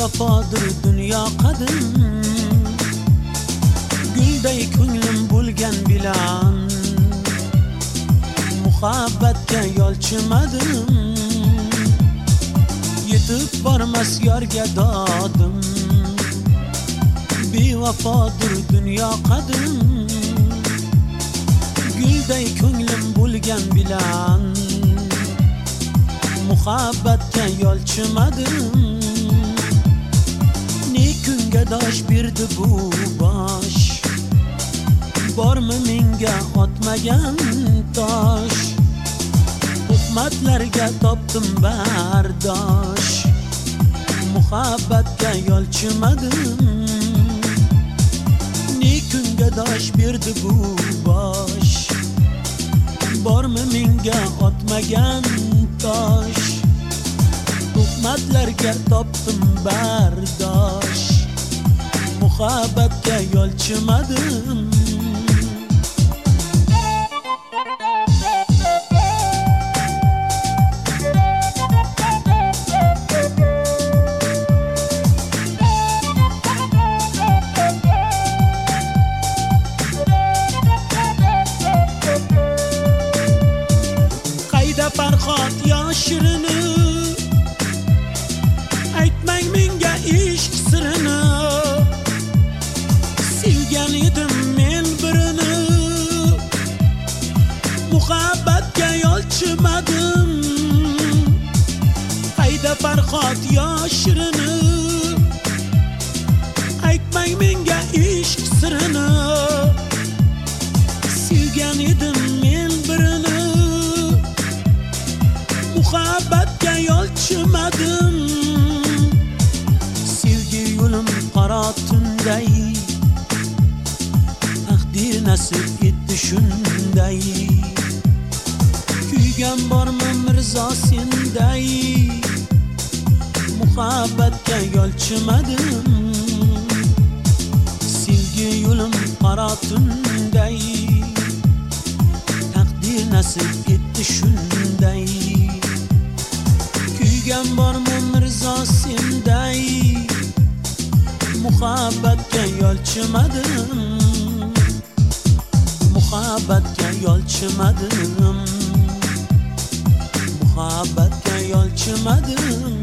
bevafodir dunyo qadim, gulday ko'nglim bo'lgan bilan muhabbatga yo'lchimadim. Yetib bormas yorga dodim, bevafodir dunyo qadim, gulday ko'nglim bo'lgan bilan muhabbatga yo'lchimadim. Ne kunga dosh berdi bu bosh, bormi menga otmagan tosh. Tuhmatlarga topdim bardosh, muhabbatga yo'lchimadim. Ne kunga dosh berdi bu bosh, bormi menga otmagan tosh. Tuhmatlarga topdim bardosh, muhabbatga yo'lchimadim. Farhod yoshirini, aytmang menga ishq sirini. Sevgan edim men birini, muhabbatga yo'lchimadim. Qayda Farhod yoshirini, aytmang menga ishq sirini. Sevgan edim men birini, muhabbatga yo'lchimadim. Sevgi yo'lim qaro tunday, taqdir nasib etdi shunday. Kuygan bormi mirzo senday, muhabbatga yo'lchimadim. Sevgi yo'lim qaro tunday, taqdir nasib etdi shunday. Kuygan bormi mirzo senday, muhabbatga yo'lchimadim. Muhabbatga yo'lchimadim, muhabbatga yo'lchimadim.